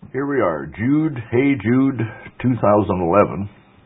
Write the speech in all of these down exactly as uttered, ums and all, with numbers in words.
Here we are, Jude, Hey Jude, two thousand eleven,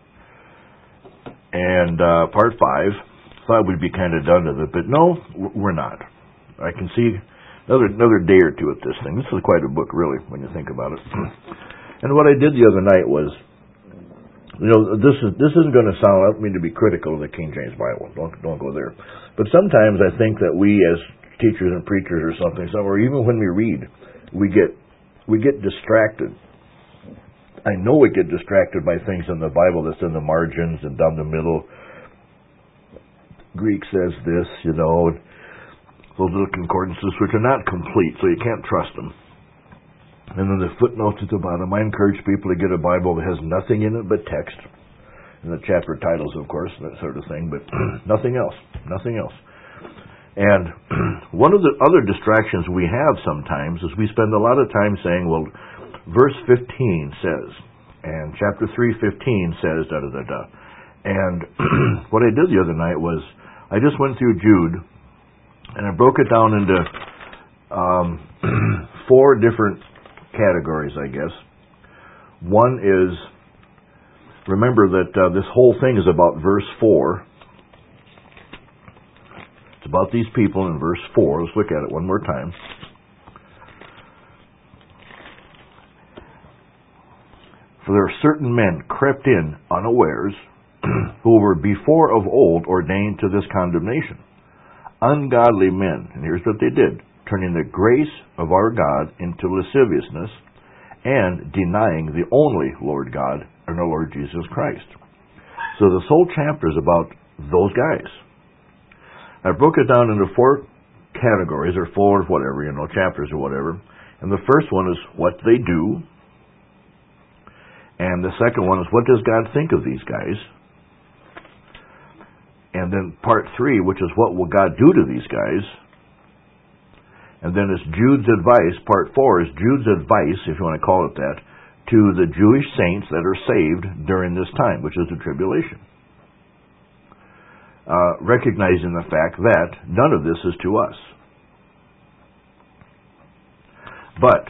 and uh, part five. Thought we'd be kind of done with it, but no, we're not. I can see another another day or two at this thing. This is quite a book, really, when you think about it. And what I did the other night was, you know, this is this isn't going to sound. I don't mean to be critical of the King James Bible. Don't don't go there. But sometimes I think that we, as teachers and preachers or something, or even when we read, we get we get distracted. I know we get distracted by things in the Bible that's in the margins and down the middle. Greek says this, you know, those little concordances which are not complete, so you can't trust them. And then the footnotes at the bottom. I encourage people to get a Bible that has nothing in it but text, and the chapter titles, of course, that sort of thing, but nothing else, nothing else. And one of the other distractions we have sometimes is we spend a lot of time saying, well, verse fifteen says, and chapter three fifteen says, da da da da. And what I did the other night was, I just went through Jude, and I broke it down into um, four different categories, I guess. One is, remember that uh, this whole thing is about verse four. It's about these people in verse four. Let's look at it one more time. For there are certain men crept in unawares, who were before of old ordained to this condemnation. Ungodly men, and here's what they did, turning the grace of our God into lasciviousness, and denying the only Lord God and our Lord Jesus Christ. So this whole chapter is about those guys. I broke it down into four categories, or four whatever, you know, chapters or whatever. And the first one is what they do. And the second one is what does God think of these guys? And then part three, which is what will God do to these guys? And then it's Jude's advice. Part four is Jude's advice, if you want to call it that, to the Jewish saints that are saved during this time, which is the tribulation. Uh, recognizing the fact that none of this is to us. But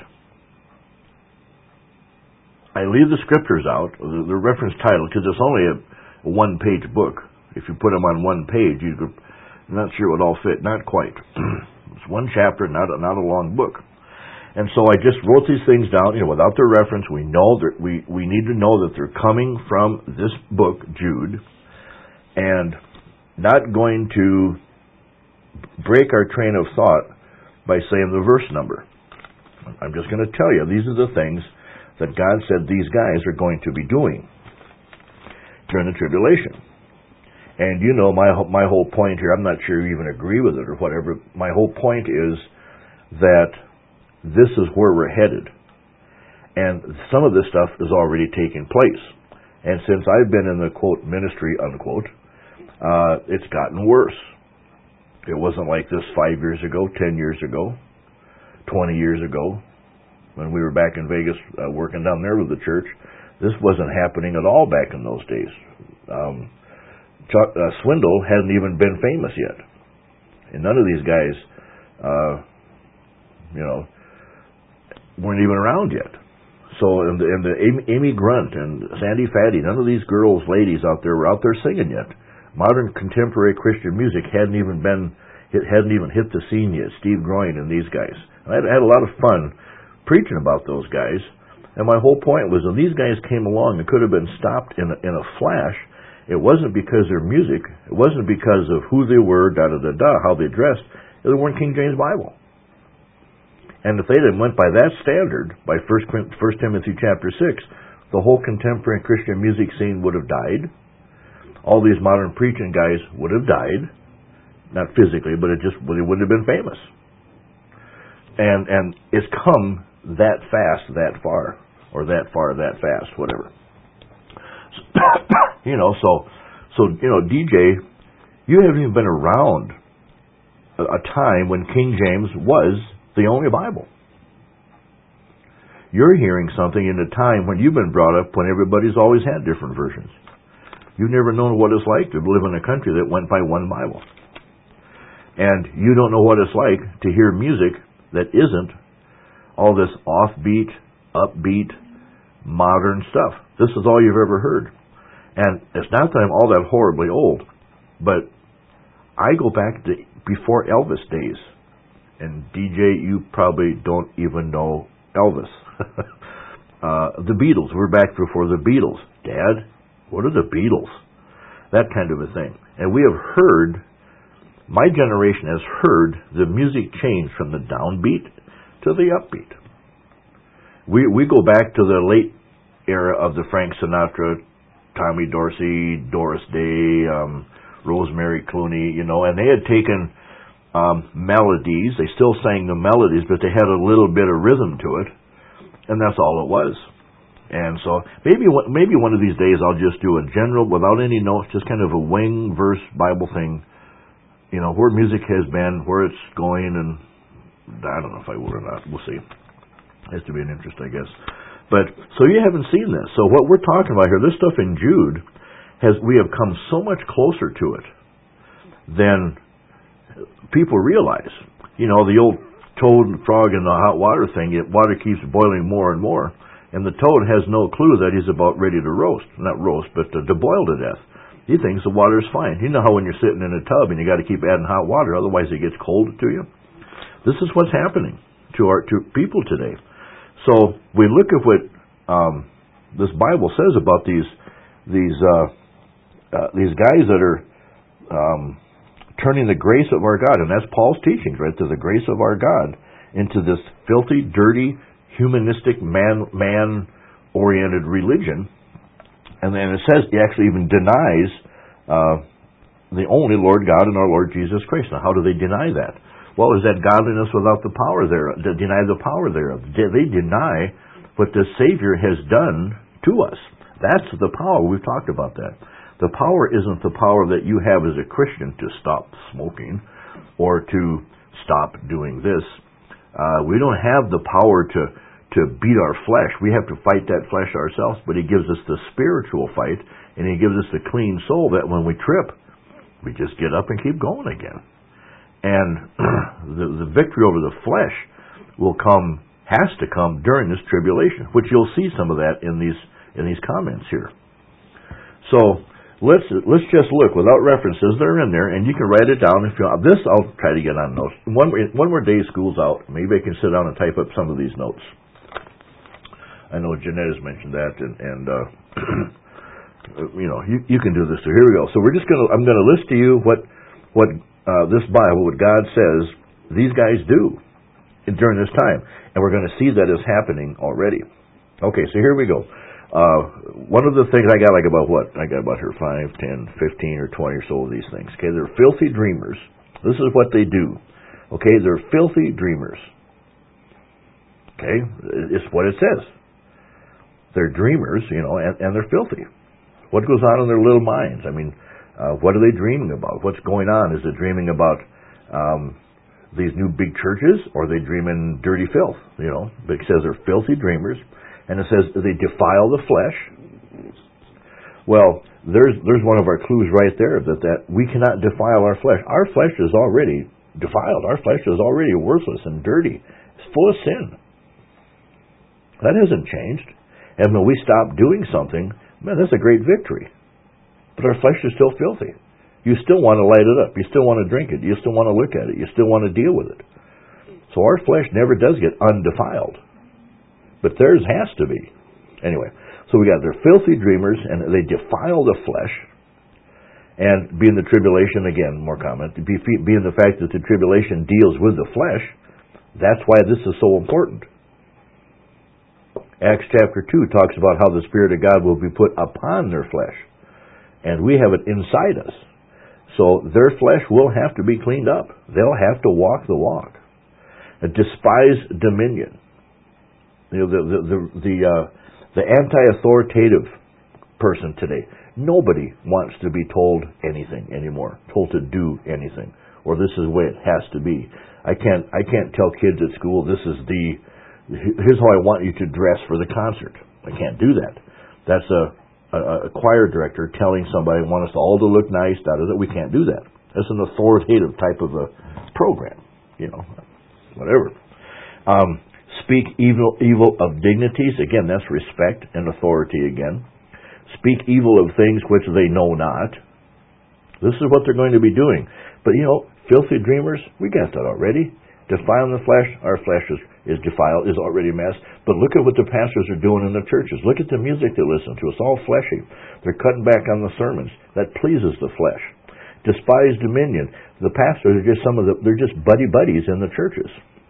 I leave the scriptures out, the, the reference title, because it's only a, a one-page book. If you put them on one page, you could, I'm not sure it would all fit. Not quite. It's one chapter, not a, not a long book. And so I just wrote these things down, you know, without their reference. We know that we, we need to know that they're coming from this book, Jude, and not going to break our train of thought by saying the verse number. I'm just going to tell you, these are the things that God said these guys are going to be doing during the tribulation. And you know, my my whole point here, I'm not sure you even agree with it or whatever, my whole point is that this is where we're headed. And some of this stuff is already taking place. And since I've been in the, quote, ministry, unquote, uh, it's gotten worse. It wasn't like this five years ago, ten years ago, twenty years ago, when we were back in Vegas uh, working down there with the church. This wasn't happening at all back in those days. Um, Chuck, uh, Swindle hadn't even been famous yet. And none of these guys, uh, you know, weren't even around yet. So, and the, and the Amy, Amy Grunt and Sandy Fatty, none of these girls, ladies out there were out there singing yet. Modern contemporary Christian music hadn't even been, it hadn't even hit the scene yet. Steve Groin and these guys. And I had, I had a lot of fun preaching about those guys. And my whole point was when these guys came along, it could have been stopped in a, in a flash. It wasn't because of their music. It wasn't because of who they were, da-da-da-da, how they dressed. They weren't King James Bible. And if they had went by that standard, by First Timothy chapter six, the whole contemporary Christian music scene would have died. All these modern preaching guys would have died. Not physically, but it just they wouldn't have been famous. And and it's come that fast, that far, or that far, that fast, whatever. You know, so, so you know, D J, you haven't even been around a, a time when King James was the only Bible. You're hearing something in a time when you've been brought up when everybody's always had different versions. You've never known what it's like to live in a country that went by one Bible. And you don't know what it's like to hear music that isn't all this offbeat, upbeat, modern stuff. This is all you've ever heard. And it's not that I'm all that horribly old, but I go back to before Elvis days. And D J, you probably don't even know Elvis. uh, the Beatles, we're back before the Beatles. Dad, what are the Beatles? That kind of a thing. And we have heard, my generation has heard the music change from the downbeat to the upbeat. We we go back to the late era of the Frank Sinatra, Tommy Dorsey, Doris Day, um, Rosemary Clooney, you know, and they had taken um, melodies. They still sang the melodies, but they had a little bit of rhythm to it, and that's all it was. And so maybe maybe one of these days I'll just do a general, without any notes, just kind of a wing verse Bible thing, you know, where music has been, where it's going, and I don't know if I will or not. We'll see. Has to be an interest, I guess. But so you haven't seen this. So what we're talking about here, this stuff in Jude, has we have come so much closer to it than people realize. You know, the old toad and frog in the hot water thing. It, water keeps boiling more and more. And the toad has no clue that he's about ready to roast. Not roast, but to, to boil to death. He thinks the water's fine. You know how when you're sitting in a tub and you got to keep adding hot water, otherwise it gets cold to you? This is what's happening to our to people today. So we look at what um, this Bible says about these these uh, uh, these guys that are um, turning the grace of our God, and that's Paul's teachings, right? To the grace of our God into this filthy, dirty, humanistic, man, man-oriented religion. And then it says he actually even denies uh, the only Lord God and our Lord Jesus Christ. Now, how do they deny that? Well, is that godliness without the power thereof? To deny the power thereof. They deny what the Savior has done to us. That's the power. We've talked about that. The power isn't the power that you have as a Christian to stop smoking or to stop doing this. Uh, we don't have the power to to beat our flesh. We have to fight that flesh ourselves, but he gives us the spiritual fight, and he gives us the clean soul that when we trip, we just get up and keep going again. And the, the victory over the flesh will come, has to come during this tribulation, which you'll see some of that in these in these comments here. So let's let's just look without references. They're in there, and you can write it down if you want. This I'll try to get on notes. One one more day school's out. Maybe I can sit down and type up some of these notes. I know Jeanette has mentioned that, and, and uh, you know, you, you can do this too. Here we go. So we're just going to, I'm going to list to you what what uh, this Bible, what God says these guys do during this time, and we're going to see that is happening already. Okay, so here we go. Uh, one of the things I got, like about what? I got about here five, ten, fifteen, or twenty or so of these things. Okay, they're filthy dreamers. This is what they do. Okay, they're filthy dreamers. Okay, it's what it says. They're dreamers, you know, and, and they're filthy. What goes on in their little minds? I mean, uh, what are they dreaming about? What's going on? Is it dreaming about um, these new big churches, or are they dreaming dirty filth? You know, it says they're filthy dreamers, and it says they defile the flesh. Well, there's there's one of our clues right there, that, that we cannot defile our flesh. Our flesh is already defiled. Our flesh is already worthless and dirty. It's full of sin. That hasn't changed. And when we stop doing something, man, that's a great victory. But our flesh is still filthy. You still want to light it up. You still want to drink it. You still want to look at it. You still want to deal with it. So our flesh never does get undefiled. But theirs has to be. Anyway, so we got their filthy dreamers, and they defile the flesh. And being the tribulation, again, more comment, being the fact that the tribulation deals with the flesh, that's why this is so important. Acts chapter two talks about how the Spirit of God will be put upon their flesh. And we have it inside us. So their flesh will have to be cleaned up. They'll have to walk the walk. A despised dominion. You know, the the the, the, uh, the anti-authoritative person today. Nobody wants to be told anything anymore. Told to do anything. Or this is the way it has to be. I can't I can't tell kids at school this is the here's how I want you to dress for the concert. I can't do that. That's a, a, a choir director telling somebody, want us all to look nice, da, da, da. We can't do that. That's an authoritative type of a program, you know, whatever. Um, Speak evil, evil of dignities. Again, that's respect and authority again. Speak evil of things which they know not. This is what they're going to be doing. But, you know, filthy dreamers, we got that already. Defiling the flesh, our flesh is, is defiled, is already messed. But look at what the pastors are doing in the churches. Look at the music they listen to. It's all fleshy. They're cutting back on the sermons. That pleases the flesh. Despise dominion. The pastors are just some of the, they're just buddy buddies in the churches.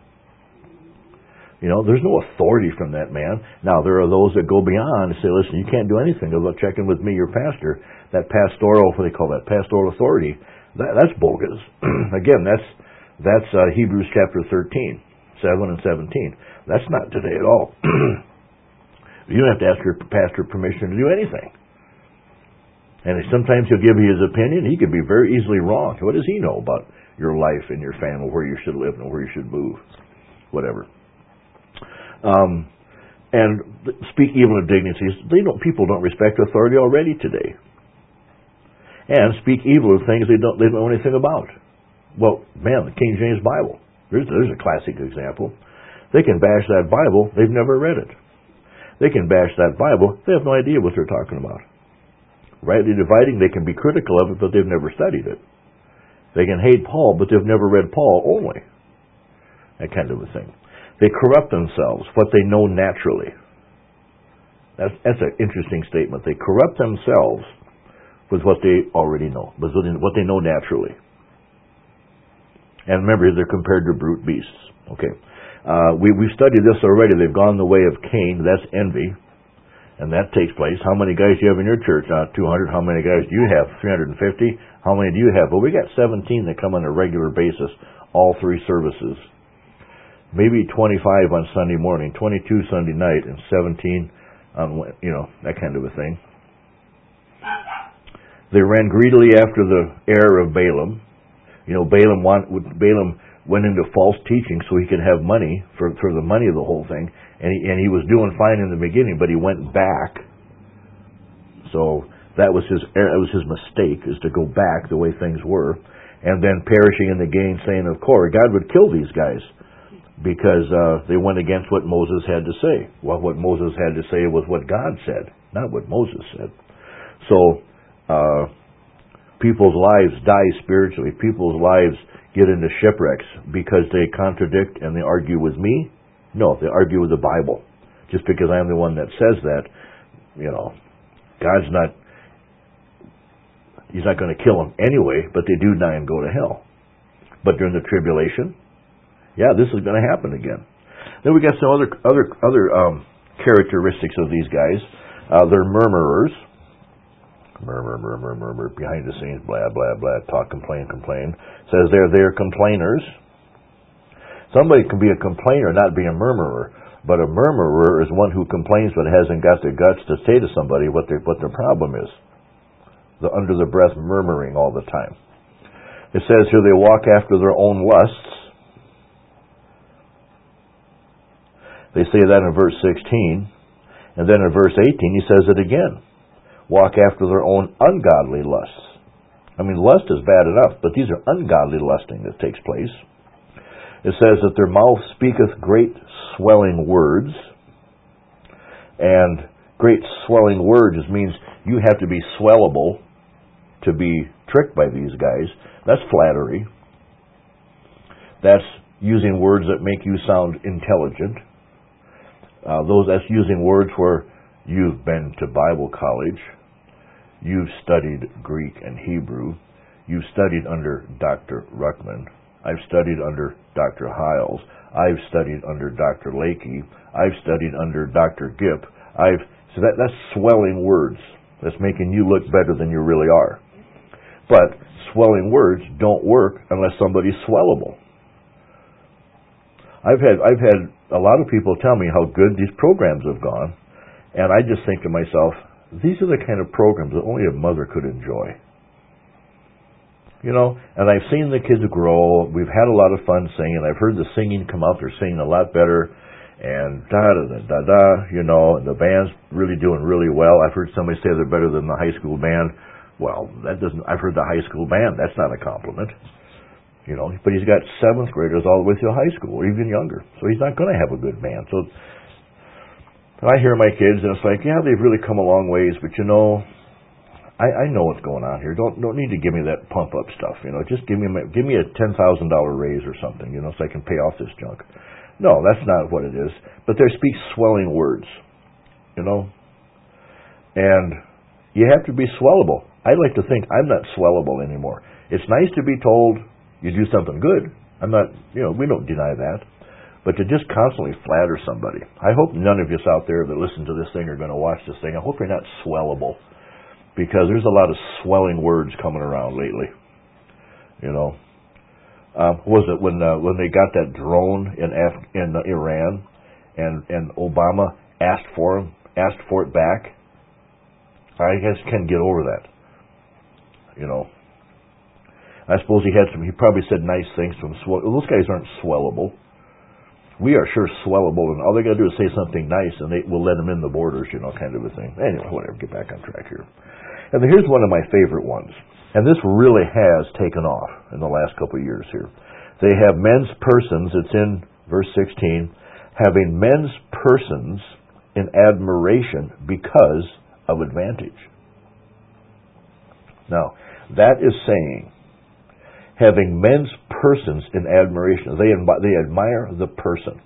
You know, there's no authority from that man. Now, there are those that go beyond and say, listen, you can't do anything about checking with me, your pastor. That pastoral, what do they call that, pastoral authority, that, that's bogus. Again, that's that's uh, Hebrews chapter thirteen, seven and seventeen. That's not today at all. You don't have to ask your pastor permission to do anything. And sometimes he'll give you his opinion. He could be very easily wrong. What does he know about your life and your family, where you should live and where you should move? Whatever. Um, and speak evil of dignities. They don't. People don't respect authority already today. And speak evil of things they don't. They don't know anything about. Well, man, the King James Bible. There's there's a classic example. They can bash that Bible. They've never read it. They can bash that Bible. They have no idea what they're talking about. Rightly dividing, they can be critical of it, but they've never studied it. They can hate Paul, but they've never read Paul only. That kind of a thing. They corrupt themselves, what they know naturally. That's, that's an interesting statement. They corrupt themselves with what they already know, with what they know naturally. And remember, they're compared to brute beasts. Okay. Uh, we, we've studied this already. They've gone the way of Cain. That's envy. And that takes place. How many guys do you have in your church? Uh, two hundred. How many guys do you have? three hundred fifty. How many do you have? Well, we got seventeen that come on a regular basis, all three services. Maybe twenty-five on Sunday morning, twenty-two Sunday night, and seventeen on, you know, that kind of a thing. They ran greedily after the heir of Balaam. You know, Balaam, want, Balaam went into false teaching so he could have money, for, for the money of the whole thing. And he, and he was doing fine in the beginning, but he went back. So that was his that was his mistake, is to go back the way things were. And then perishing in the gainsaying of Korah. God would kill these guys because uh, they went against what Moses had to say. Well, what Moses had to say was what God said, not what Moses said. So uh, people's lives die spiritually. People's lives get into shipwrecks because they contradict and they argue with me. No, they argue with the Bible. Just because I'm the one that says that, you know, God's not, He's not going to kill them anyway, but they do die and go to hell. But during the tribulation, yeah, this is going to happen again. Then we got some other other other um, characteristics of these guys. Uh, they're murmurers. Murmur, murmur, murmur, behind the scenes, blah, blah, blah, talk, complain, complain. Says they're, they're complainers. Somebody can be a complainer, not be a murmurer. But a murmurer is one who complains but hasn't got the guts to say to somebody what their, what their problem is. The under the breath murmuring all the time. It says here they walk after their own lusts. They say that in verse sixteen. And then in verse eighteen he says it again. Walk after their own ungodly lusts. I mean, lust is bad enough, but these are ungodly lusting that takes place. It says that their mouth speaketh great swelling words. And great swelling words means you have to be swellable to be tricked by these guys. That's flattery. That's using words that make you sound intelligent. Uh, those that's using words where you've been to Bible college. You've studied Greek and Hebrew. You've studied under Doctor Ruckman. I've studied under Doctor Hiles. I've studied under Doctor Lakey. I've studied under Doctor Gipp. I've so that that's swelling words. That's making you look better than you really are. But swelling words don't work unless somebody's swellable. I've had I've had a lot of people tell me how good these programs have gone, and I just think to myself, these are the kind of programs that only a mother could enjoy. You know, and I've seen the kids grow. We've had a lot of fun singing. I've heard the singing come out. They're singing a lot better. And da-da-da-da-da, you know, and the band's really doing really well. I've heard somebody say they're better than the high school band. Well, that doesn't, I've heard the high school band. That's not a compliment. You know, but he's got seventh graders all the way through high school, or even younger. So he's not going to have a good band. So I hear my kids, and it's like, yeah, they've really come a long ways, but you know, I, I know what's going on here. Don't don't need to give me that pump up stuff. You know, just give me my, give me a ten thousand dollar raise or something. You know, so I can pay off this junk. No, that's not what it is. But they speak swelling words. You know, and you have to be swellable. I like to think I'm not swellable anymore. It's nice to be told you do something good. I'm not. You know, we don't deny that. But to just constantly flatter somebody. I hope none of you out there that listen to this thing are going to watch this thing. I hope you're not swellable. Because there's a lot of swelling words coming around lately, you know. Um, was it when uh, when they got that drone in Af- in uh, Iran, and and Obama asked for him, asked for it back? I guess can get over that, you know. I suppose he had some. He probably said nice things to him. Swell- Those guys aren't swellable. We are sure swellable, and all they got to do is say something nice, and they will let them in the borders, you know, kind of a thing. Anyway, whatever. Get back on track here. And here's one of my favorite ones. And this really has taken off in the last couple of years here. They have men's persons, it's in verse sixteen, having men's persons in admiration because of advantage. Now, that is saying, having men's persons in admiration. They, they admire the person.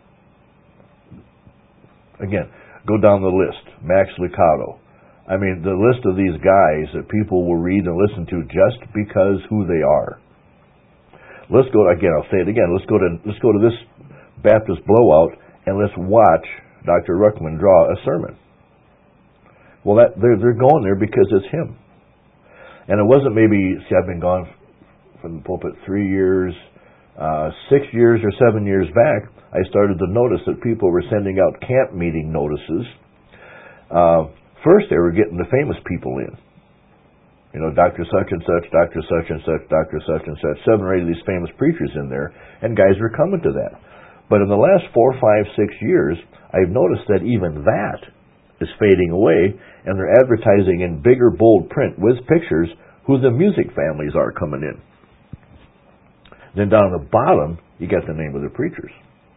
Again, go down the list. Max Lucado. I mean, the list of these guys that people will read and listen to just because who they are. Let's go, again, I'll say it again, let's go to let's go to this Baptist blowout and let's watch Doctor Ruckman draw a sermon. Well, that they're, they're going there because it's him. And it wasn't maybe, see, I've been gone from the pulpit three years, uh, six years or seven years back, I started to notice that people were sending out camp meeting notices. Uh, First, they were getting the famous people in. You know, Doctor such and such, Doctor such and such, Doctor such and such, seven or eight of these famous preachers in there, and guys were coming to that. But in the last four, five, six years, I've noticed that even that is fading away, and they're advertising in bigger, bold print with pictures who the music families are coming in. Then down at the bottom, you got the name of the preachers.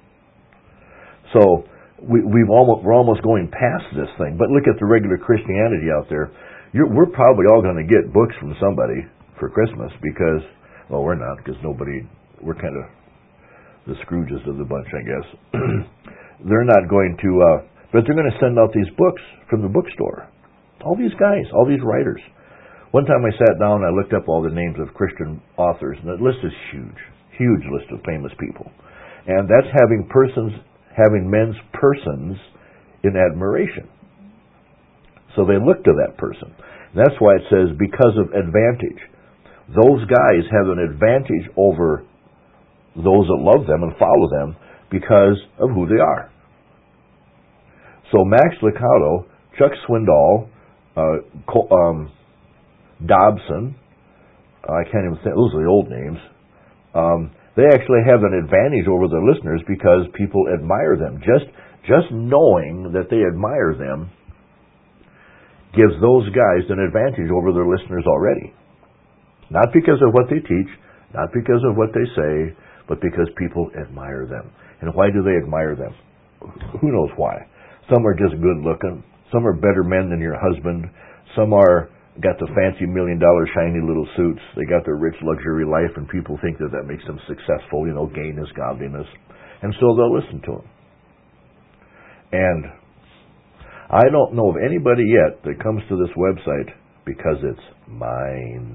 So, We, we've almost, we're almost going past this thing. But look at the regular Christianity out there. You're, we're probably all going to get books from somebody for Christmas because, well, we're not, because nobody, we're kind of the Scrooges of the bunch, I guess. They're not going to, uh, but they're going to send out these books from the bookstore. All these guys, all these writers. One time I sat down and I looked up all the names of Christian authors, and the list is huge, huge list of famous people. And that's having persons having men's persons in admiration. So they look to that person. That's why it says, because of advantage. Those guys have an advantage over those that love them and follow them because of who they are. So Max Lucado, Chuck Swindoll, uh, um, Dobson, I can't even think, those are the old names, um, they actually have an advantage over their listeners because people admire them. Just just knowing that they admire them gives those guys an advantage over their listeners already. Not because of what they teach, not because of what they say, but because people admire them. And why do they admire them? Who knows why? Some are just good looking. Some are better men than your husband. Some are got the fancy million dollar shiny little suits. They got their rich luxury life, and people think that that makes them successful, you know, gain is godliness. And so they'll listen to them. And I don't know of anybody yet that comes to this website because it's mine.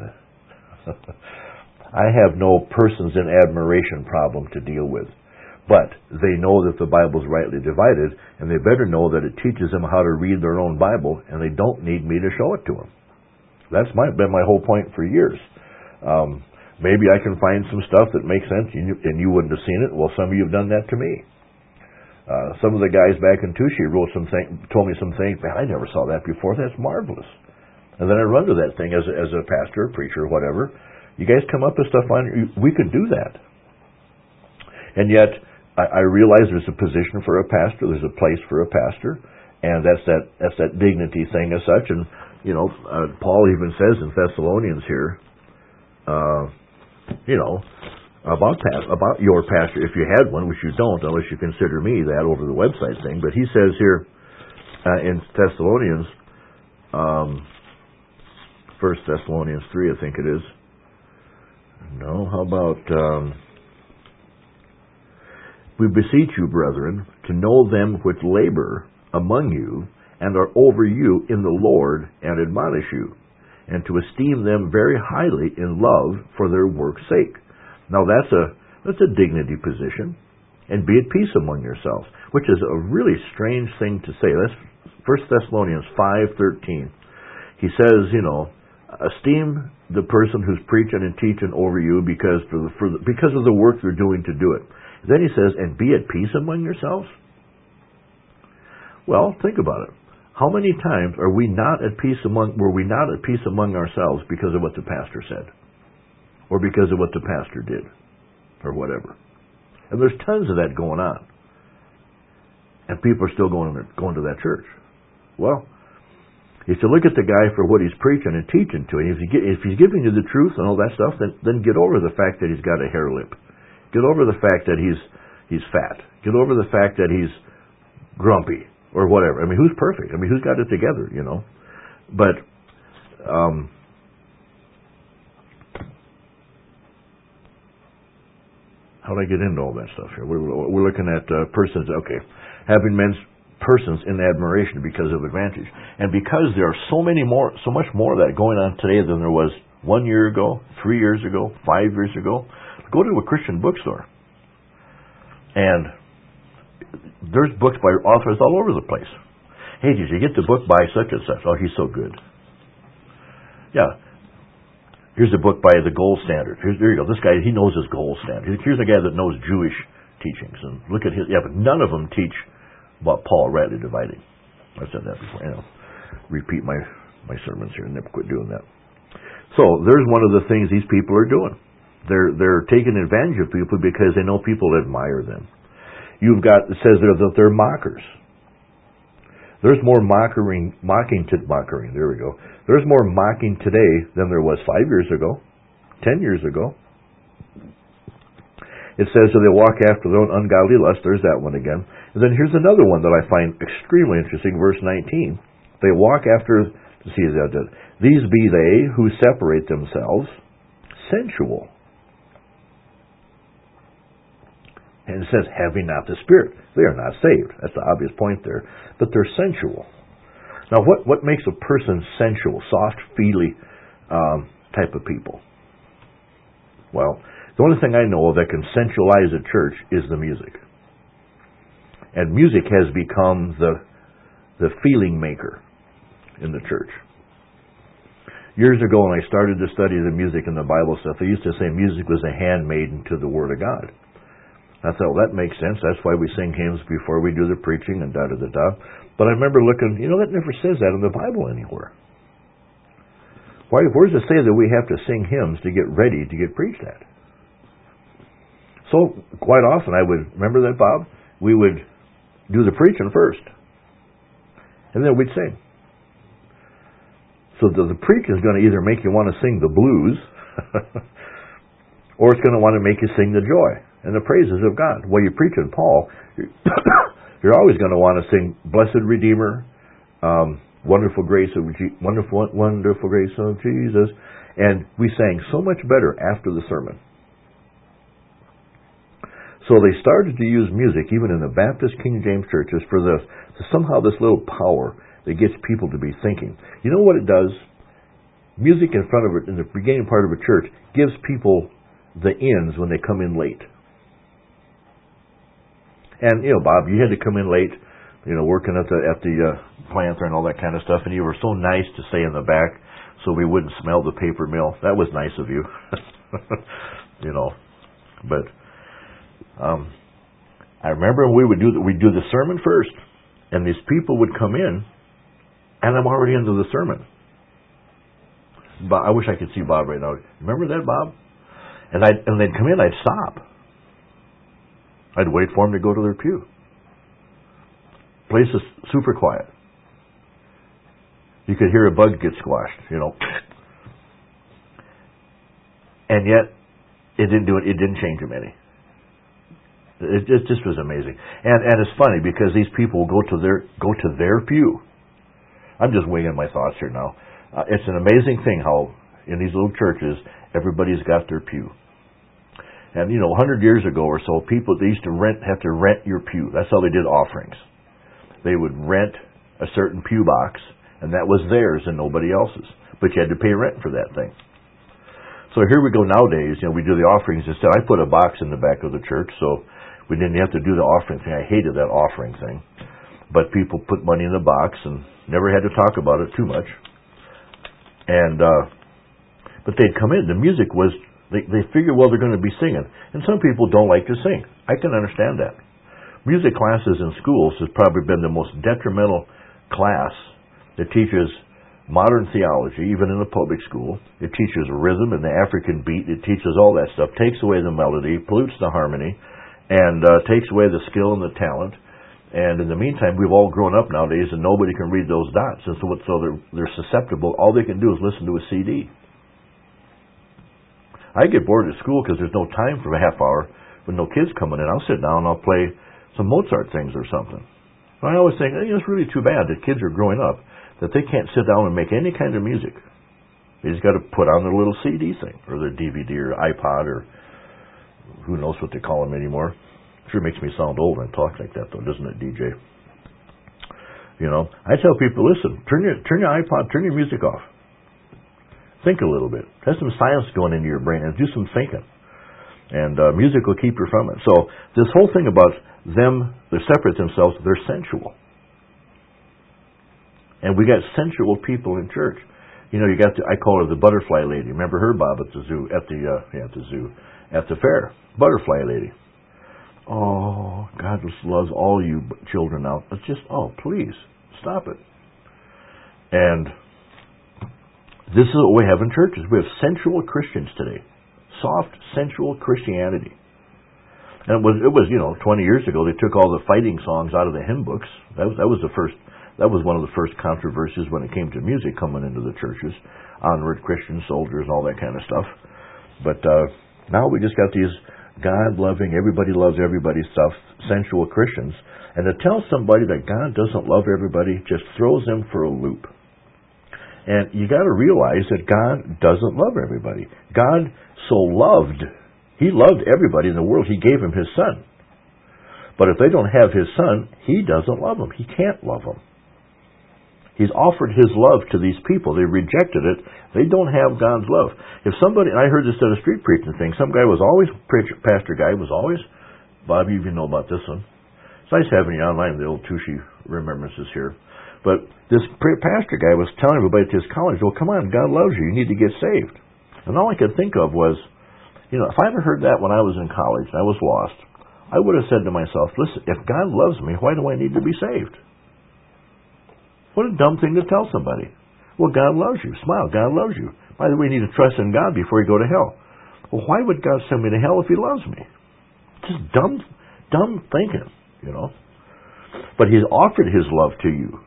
I have no persons in admiration problem to deal with. But they know that the Bible's rightly divided, and they better know that it teaches them how to read their own Bible, and they don't need me to show it to them. That's my, been my whole point for years. Um, maybe I can find some stuff that makes sense, and you, and you wouldn't have seen it. Well, some of you have done that to me. Uh, some of the guys back in Tushy wrote some thing, told me some things. Man, I never saw that before. That's marvelous. And then I run to that thing as a, as a pastor, preacher, whatever. You guys come up with stuff on. We could do that. And yet, I, I realize there's a position for a pastor. There's a place for a pastor, and that's that that's that dignity thing as such. And you know, uh, Paul even says in Thessalonians here, uh, you know, about past, about your pastor, if you had one, which you don't, unless you consider me that over the website thing. But he says here uh, in Thessalonians, um, First Thessalonians three, I think it is. No, how about, um, we beseech you, brethren, to know them which labor among you and are over you in the Lord and admonish you, and to esteem them very highly in love for their work's sake. Now that's a that's a dignity position. And be at peace among yourselves, which is a really strange thing to say. That's First Thessalonians five thirteen. He says, you know, esteem the person who's preaching and teaching over you because for the, for the, because of the work they're doing to do it. Then he says, and be at peace among yourselves. Well, think about it. How many times are we not at peace among were we not at peace among ourselves because of what the pastor said, or because of what the pastor did, or whatever? And there's tons of that going on, and people are still going to, going to that church. Well, if you look at the guy for what he's preaching and teaching to you, if, he, if he's giving you the truth and all that stuff, then, then get over the fact that he's got a hair lip. Get over the fact that he's he's fat. Get over the fact that he's grumpy or whatever. I mean, who's perfect? I mean, who's got it together, you know? But um, how do I get into all that stuff here? We're, we're looking at uh, persons, okay, having men's persons in admiration because of advantage. And because there are so many more, so much more of that going on today than there was one year ago, three years ago, five years ago, go to a Christian bookstore. And there's books by authors all over the place. Hey, did you get the book by such and such? Oh, he's so good. Yeah. Here's a book by the gold standard. Here's, there you go. This guy, he knows his gold standard. Here's a guy that knows Jewish teachings. And look at his, yeah, but none of them teach about Paul rightly dividing. I've said that before. You know, repeat my, my sermons here and never quit doing that. So there's one of the things these people are doing. They're they're taking advantage of people because they know people admire them. You've got, it says there that they're mockers. There's more mocking, mocking to mocking. There we go. There's more mocking today than there was five years ago, ten years ago. It says that they walk after their own ungodly lust. There's that one again. And then here's another one that I find extremely interesting. Verse nineteen. They walk after. See that. These be they who separate themselves sensual. And it says, having not the Spirit. They are not saved. That's the obvious point there. But they're sensual. Now, what, what makes a person sensual, soft, feely um, type of people? Well, the only thing I know of that can sensualize a church is the music. And music has become the, the feeling maker in the church. Years ago, when I started to study the music and the Bible stuff, they used to say music was a handmaiden to the Word of God. I thought, well, that makes sense. That's why we sing hymns before we do the preaching and da-da-da-da. But I remember looking, you know, that never says that in the Bible anywhere. Why? Where does it say that we have to sing hymns to get ready to get preached at? So, quite often I would, remember that, Bob? We would do the preaching first. And then we'd sing. So the, the preaching is going to either make you want to sing the blues, or it's going to want to make you sing the joy and the praises of God. While you're preaching Paul, you're, you're always going to want to sing Blessed Redeemer, um, Wonderful Grace of Je- Wonderful Wonderful Grace of Jesus, and we sang so much better after the sermon. So they started to use music, even in the Baptist King James churches, for the somehow this little power that gets people to be thinking. You know what it does? Music in front of it, in the beginning part of a church, gives people the ins when they come in late. And, you know, Bob, you had to come in late, you know, working at the at the uh, plant and all that kind of stuff, and you were so nice to stay in the back so we wouldn't smell the paper mill. That was nice of you. You know. But um, I remember we would do the, we'd do the sermon first, and these people would come in, and I'm already into the sermon. But I wish I could see Bob right now. Remember that, Bob? And I'd, and they'd come in, I'd stop. I'd wait for them to go to their pew. Place is super quiet. You could hear a bug get squashed, you know. And yet, it didn't do it. It didn't change them any. It, it just was amazing, and and it's funny because these people go to their go to their pew. I'm just winging my thoughts here now. Uh, it's an amazing thing how in these little churches everybody's got their pew. And you know, a hundred years ago or so, people they used to rent have to rent your pew. That's how they did offerings. They would rent a certain pew box, and that was theirs and nobody else's. But you had to pay rent for that thing. So here we go nowadays. You know, we do the offerings instead. I put a box in the back of the church, so we didn't have to do the offering thing. I hated that offering thing. But people put money in the box and never had to talk about it too much. And uh, but they'd come in. The music was, they, they figure, well, they're going to be singing. And some people don't like to sing. I can understand that. Music classes in schools has probably been the most detrimental class. It teaches modern theology, even in a public school. It teaches rhythm and the African beat. It teaches all that stuff. Takes away the melody, pollutes the harmony, and uh, takes away the skill and the talent. And in the meantime, we've all grown up nowadays, and nobody can read those dots. And so, so they're, they're susceptible. All they can do is listen to a C D. I get bored at school because there's no time for a half hour with no kids coming in. I'll sit down and I'll play some Mozart things or something. And I always think, you know, it's really too bad that kids are growing up that they can't sit down and make any kind of music. They just got to put on their little C D thing, or their D V D or iPod, or who knows what they call them anymore. Sure makes me sound old when I talk like that, though, doesn't it, D J? You know, I tell people, listen, turn your turn your iPod, turn your music off. Think a little bit. Have some science going into your brain and do some thinking. And uh, music will keep you from it. So this whole thing about them, they separate themselves, they're sensual. And we got sensual people in church. You know, you got the, I call her the butterfly lady. Remember her, Bob, at the zoo, at the uh, yeah, at the zoo, at the fair, butterfly lady. Oh, God just loves all you children out. It's just, oh, please, stop it. And this is what we have in churches. We have sensual Christians today. Soft, sensual Christianity. And it was, it was, you know, twenty years ago, they took all the fighting songs out of the hymn books. That was, that was the first, that was one of the first controversies when it came to music coming into the churches. Onward, Christian soldiers, all that kind of stuff. But uh, now we just got these God-loving, everybody loves everybody stuff, sensual Christians. And to tell somebody that God doesn't love everybody just throws them for a loop. And you got to realize that God doesn't love everybody. God so loved, He loved everybody in the world. He gave Him His Son. But if they don't have His Son, He doesn't love them. He can't love them. He's offered His love to these people. They rejected it. They don't have God's love. If somebody, and I heard this at a street preaching thing, some guy was always, preacher, pastor guy was always, Bob, you even know about this one. It's nice having you online, the old Tushy remembrances here. But this pastor guy was telling everybody at his college, well, come on, God loves you. You need to get saved. And all I could think of was, you know, if I ever heard that when I was in college and I was lost, I would have said to myself, listen, if God loves me, why do I need to be saved? What a dumb thing to tell somebody. Well, God loves you. Smile, God loves you. By the way, you need to trust in God before you go to hell. Well, why would God send me to hell if He loves me? Just dumb, dumb thinking, you know. But He's offered His love to you.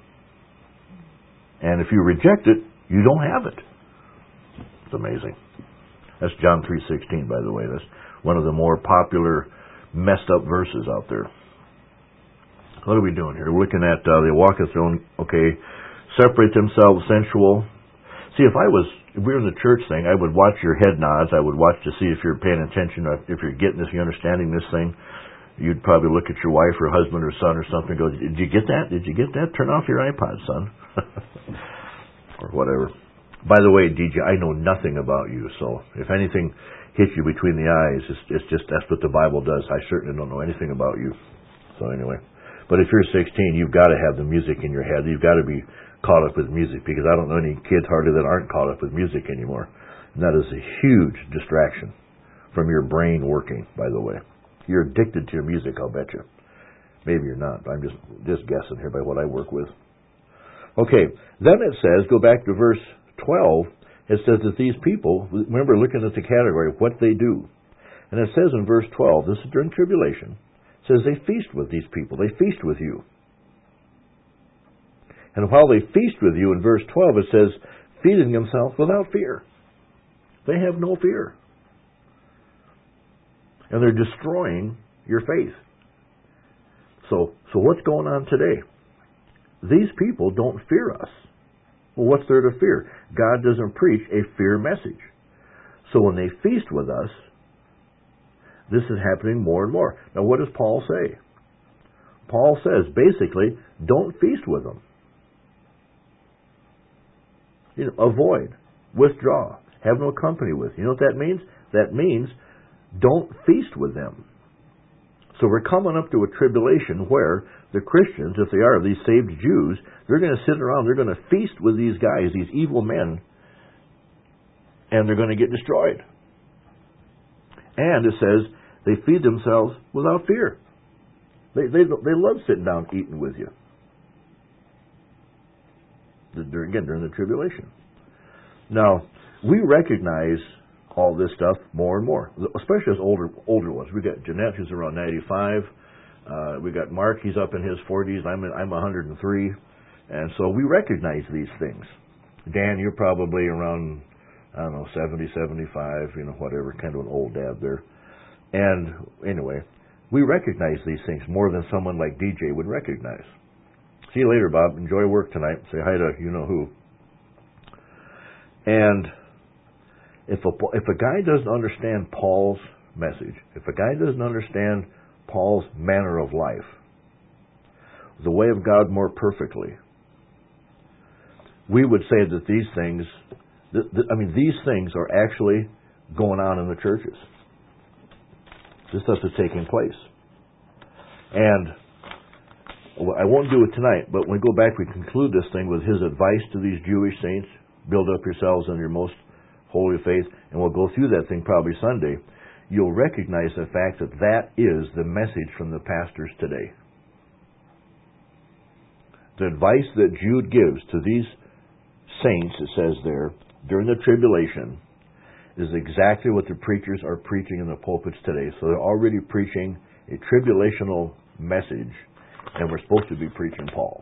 And if you reject it, you don't have it. It's amazing. That's John three sixteen, by the way. That's one of the more popular messed up verses out there. What are we doing here? We're looking at uh, they walketh their own, okay, separate themselves, sensual. See, if I was, if we were in the church thing, I would watch your head nods. I would watch to see if you're paying attention, if you're getting this, you're understanding this thing. You'd probably look at your wife or husband or son or something and go, did you get that? Did you get that? Turn off your iPod, son. Or whatever. By the way, D J, I know nothing about you, so if anything hits you between the eyes, it's, it's just, that's what the Bible does. I certainly don't know anything about you. So anyway. But if you're sixteen, you've got to have the music in your head. You've got to be caught up with music, because I don't know any kids hardly that aren't caught up with music anymore. And that is a huge distraction from your brain working, by the way. You're addicted to your music, I'll bet you. Maybe you're not, but I'm just, just guessing here by what I work with. Okay, then it says, go back to verse twelve, it says that these people, remember looking at the category of what they do. And it says in verse twelve, this is during tribulation, says they feast with these people. They feast with you. And while they feast with you, in verse twelve, it says, feeding themselves without fear. They have no fear. And they're destroying your faith. So, so what's going on today? These people don't fear us. Well, what's there to fear? God doesn't preach a fear message. So when they feast with us, this is happening more and more. Now, what does Paul say? Paul says, basically, don't feast with them. You know, avoid, withdraw, have no company with. You know what that means? That means don't feast with them. So we're coming up to a tribulation where the Christians, if they are, these saved Jews, they're going to sit around, they're going to feast with these guys, these evil men, and they're going to get destroyed. And it says they feed themselves without fear. They they they love sitting down eating with you. During, again, during the tribulation. Now, we recognize all this stuff more and more, especially as older older ones. We got Jeanette, who's around ninety-five. Uh, we got Mark, he's up in his forties. I'm in, I'm one hundred three, and so we recognize these things. Dan, you're probably around, I don't know, seventy, seventy-five, you know, whatever, kind of an old dad there. And anyway, we recognize these things more than someone like D J would recognize. See you later, Bob. Enjoy work tonight. Say hi to you know who. And If a, if a guy doesn't understand Paul's message, if a guy doesn't understand Paul's manner of life, the way of God more perfectly, we would say that these things, th- th- I mean, these things are actually going on in the churches. This stuff is taking place. And well, I won't do it tonight, but when we go back, we conclude this thing with his advice to these Jewish saints: build up yourselves in your most holy faith, and we'll go through that thing probably Sunday. You'll recognize the fact that that is the message from the pastors today. The advice that Jude gives to these saints, it says there, during the tribulation, is exactly what the preachers are preaching in the pulpits today. So they're already preaching a tribulational message, and we're supposed to be preaching Paul.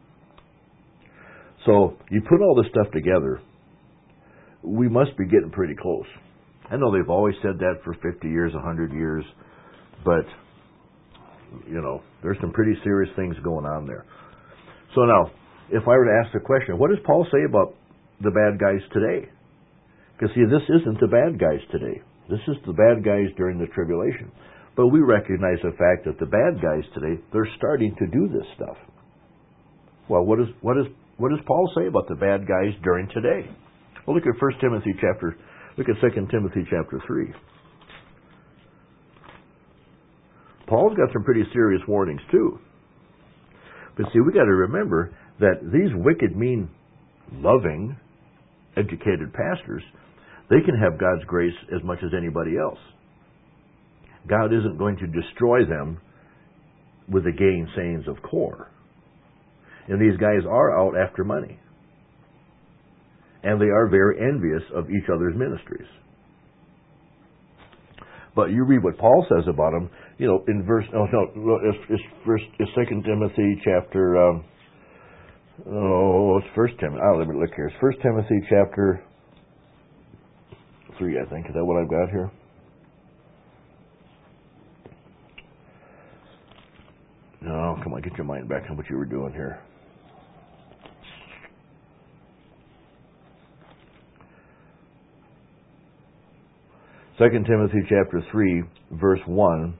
So you put all this stuff together, we must be getting pretty close. I know they've always said that for fifty years, one hundred years, but, you know, there's some pretty serious things going on there. So now, if I were to ask the question, what does Paul say about the bad guys today? Because, see, this isn't the bad guys today. This is the bad guys during the tribulation. But we recognize the fact that the bad guys today, they're starting to do this stuff. Well, what, is, what, is, what does Paul say about the bad guys during today? Well, look at First Timothy chapter, look at Second Timothy chapter three. Paul's got some pretty serious warnings too. But see, we got to remember that these wicked, mean, loving, educated pastors, they can have God's grace as much as anybody else. God isn't going to destroy them with the gainsayings of core. And these guys are out after money. And they are very envious of each other's ministries. But you read what Paul says about them, you know, in verse, oh no, it's, it's first, it's Second Timothy chapter, um, oh, it's First Timothy, oh, let me look here. It's First Timothy chapter three, I think. Is that what I've got here? No, come on, get your mind back on what you were doing here. Second Timothy chapter three, verse one.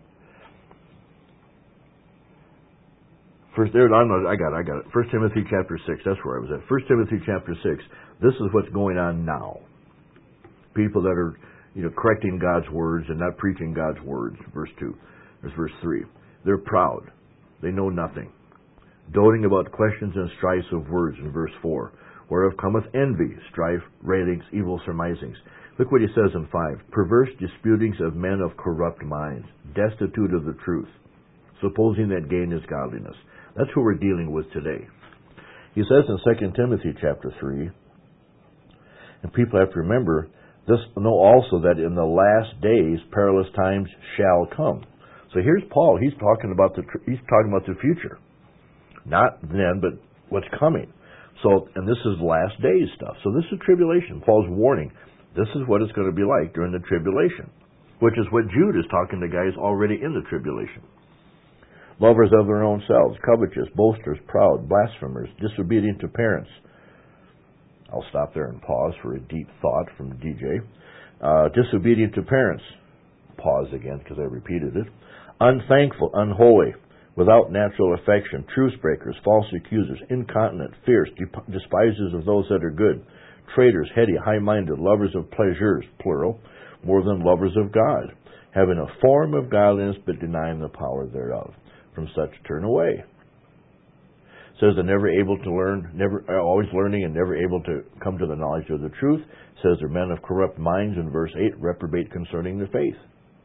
First, there, I'm not, I got it, I got it. First Timothy chapter six, that's where I was at. First Timothy chapter six. This is what's going on now. People that are, you know, correcting God's words and not preaching God's words. Verse two. There's verse three. They're proud. They know nothing. Doting about questions and strifes of words in verse four. Whereof cometh envy, strife, railings, evil surmisings. Look what he says in five. Perverse disputings of men of corrupt minds, destitute of the truth, supposing that gain is godliness. That's who we're dealing with today. He says in Second Timothy chapter three, and people have to remember, this know also that in the last days perilous times shall come. So here's Paul. He's talking about the he's talking about the future, not then, but what's coming. So, and this is last days stuff. So this is tribulation. Paul's warning. This is what it's going to be like during the tribulation. which is what Jude is talking to guys already in the tribulation. Lovers of their own selves, covetous, boasters, proud, blasphemers, disobedient to parents. I'll stop there and pause for a deep thought from D J. Uh, disobedient to parents. Pause again because I repeated it. Unthankful, unholy, without natural affection, truce breakers, false accusers, incontinent, fierce, despisers of those that are good, traitors, heady, high-minded, lovers of pleasures, plural, more than lovers of God, having a form of godliness but denying the power thereof. From such turn away. It says they're never able to learn, never always learning and never able to come to the knowledge of the truth. It says they're men of corrupt minds in verse eight, reprobate concerning the faith.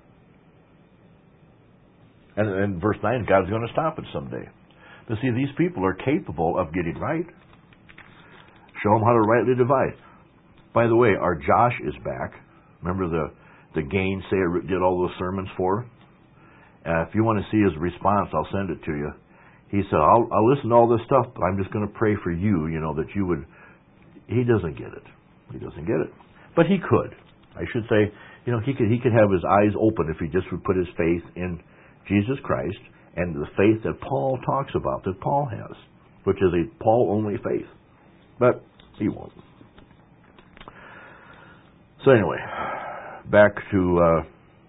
And in verse nine, God's going to stop it someday. But see, these people are capable of getting right. Show them how to rightly divide. By the way, our Josh is back. Remember the, the gainsayer did all those sermons for? Uh, if you want to see his response, I'll send it to you. He said, I'll, I'll listen to all this stuff, but I'm just going to pray for you, you know, that you would... He doesn't get it. He doesn't get it. But he could. I should say, you know, he could he could have his eyes open if he just would put his faith in Jesus Christ and the faith that Paul talks about, that Paul has, which is a Paul-only faith. But he won't. So anyway, back to... Uh,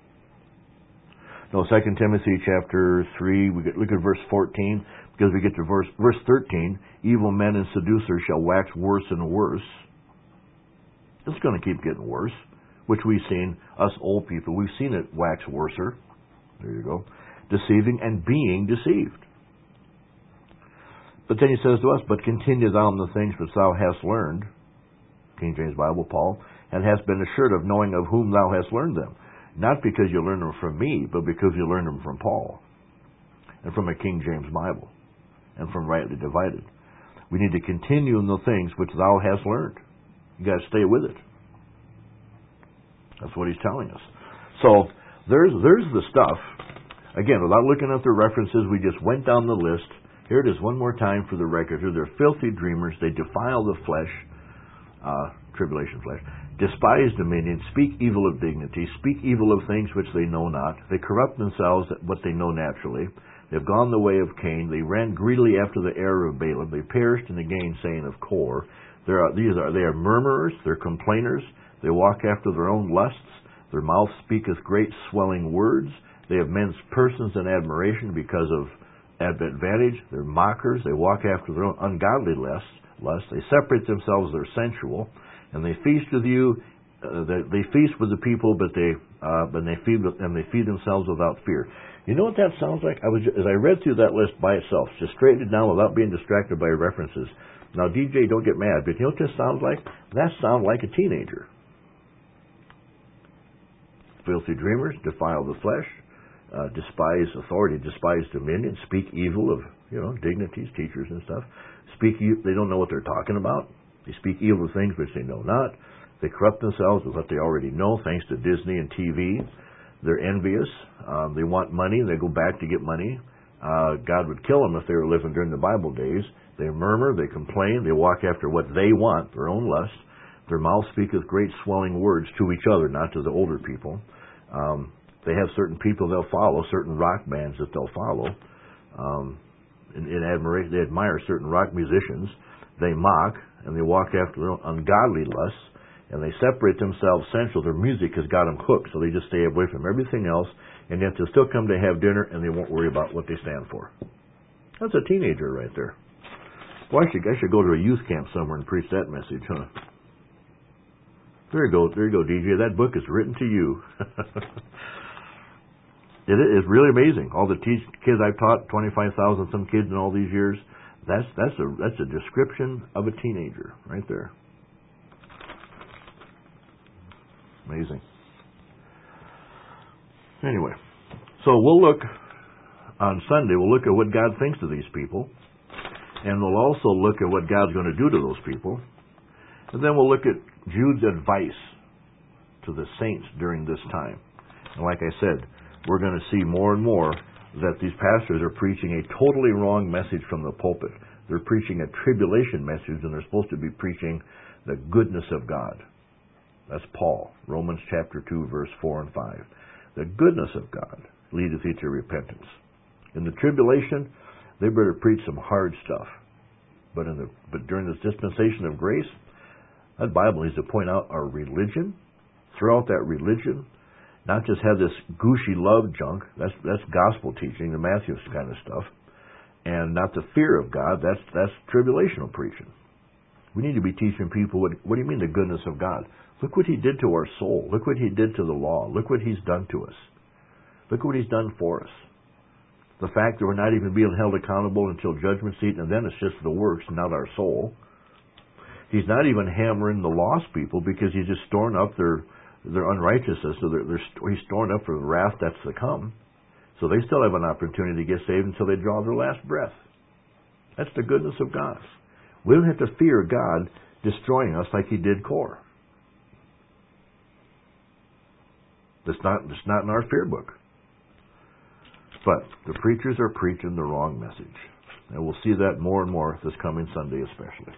No, Second Timothy chapter three, we get, look at verse fourteen, because we get to verse, verse thirteen, evil men and seducers shall wax worse and worse. It's going to keep getting worse, which we've seen, us old people, we've seen it wax worser. There you go. Deceiving and being deceived. But then he says to us, but continue thou in the things which thou hast learned, King James Bible, Paul, and hast been assured of knowing of whom thou hast learned them. Not because you learned them from me, but because you learned them from Paul and from a King James Bible and from rightly divided. We need to continue in the things which thou hast learned. You got to stay with it. That's what he's telling us. So there's there's the stuff. Again, without looking at the references, we just went down the list. Here it is one more time for the record. Here they're filthy dreamers. They defile the flesh, uh, tribulation flesh. Despise dominion, speak evil of dignity, speak evil of things which they know not. They corrupt themselves at what they know naturally. They've gone the way of Cain. They ran greedily after the error of Balaam. They perished in the gainsaying of Kor. There are, these are, they are murmurers. They're complainers. They walk after their own lusts. Their mouth speaketh great swelling words. They have men's persons in admiration because of advantage. They're mockers. They walk after their own ungodly lusts. Lust. They separate themselves. They're sensual. And they feast with you. Uh, they, they feast with the people, but they, uh, but they feed and they feed themselves without fear. You know what that sounds like? I was as I read through that list by itself, just straightened it down without being distracted by references. Now, D J, don't get mad, but you know what this sounds like? That sounds like a teenager. Filthy dreamers, defile the flesh, uh, despise authority, despise dominion, speak evil of you know dignities, teachers, and stuff. Speak. They don't know what they're talking about. They speak evil of things which they know not. They corrupt themselves with what they already know, thanks to Disney and T V. They're envious. Um, they want money. They go back to get money. Uh, God would kill them if they were living during the Bible days. They murmur. They complain. They walk after what they want, their own lust. Their mouth speaketh great swelling words to each other, not to the older people. Um, they have certain people they'll follow, certain rock bands that they'll follow. Um, in, in admiration, they admire certain rock musicians. They mock. And they walk after their own ungodly lusts, and they separate themselves sensual. Their music has got them hooked, so they just stay away from everything else, and yet they'll still come to have dinner, and they won't worry about what they stand for. That's a teenager right there. Well, I should, I should go to a youth camp somewhere and preach that message, huh? There you go, there you go, D J. That book is written to you. It is really amazing. All the te- kids I've taught, twenty-five thousand some kids in all these years. That's that's a that's a description of a teenager right there. Amazing. Anyway, so we'll look on Sunday. We'll look at what God thinks of these people, and we'll also look at what God's going to do to those people, and then we'll look at Jude's advice to the saints during this time. And like I said, we're going to see more and more that these pastors are preaching a totally wrong message from the pulpit. They're preaching a tribulation message, and they're supposed to be preaching the goodness of God. That's Paul, Romans chapter two, verse four and five. The goodness of God leadeth thee to repentance. In the tribulation, they better preach some hard stuff. But in the but during this dispensation of grace, that Bible needs to point out our religion, throw out that religion, not just have this gushy love junk. That's that's gospel teaching, the Matthews kind of stuff, and not the fear of God. That's that's tribulational preaching. We need to be teaching people what what do you mean the goodness of God? Look what He did to our soul. Look what He did to the law. Look what He's done to us. Look what He's done for us. The fact that we're not even being held accountable until judgment seat, and then it's just the works, not our soul. He's not even hammering the lost people because He's just storing up their their unrighteousness. So they're, they're, He's storing up for the wrath that's to come. So they still have an opportunity to get saved until they draw their last breath. That's the goodness of God. We don't have to fear God destroying us like He did Kor. That's not, that's not in our fear book. But the preachers are preaching the wrong message. And we'll see that more and more this coming Sunday especially.